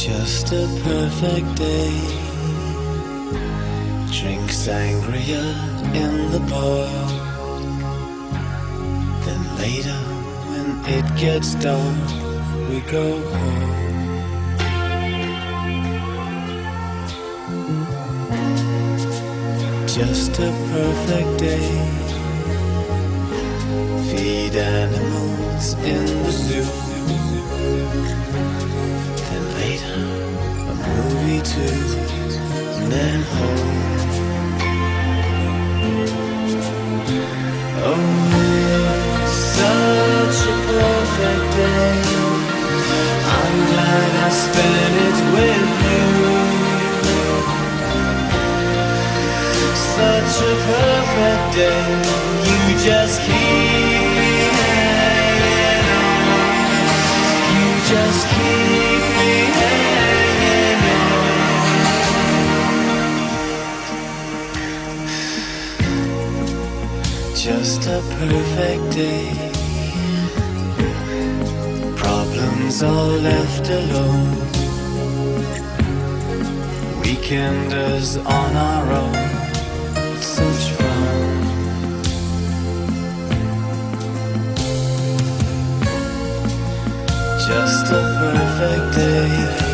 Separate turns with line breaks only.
Just a perfect day. Drink sangria in the park. Then later, when it gets dark, we go home. Just a perfect day. Feed animals in the zoo. Then later, a movie too. And then home. Oh, such a perfect day. I'm glad I spent it with you. Such a perfect day. You just keep me hanging on. You just keep me hanging on. Just a perfect day. Problems all left alone. Weekenders on our own. Such fun. Just a perfect day.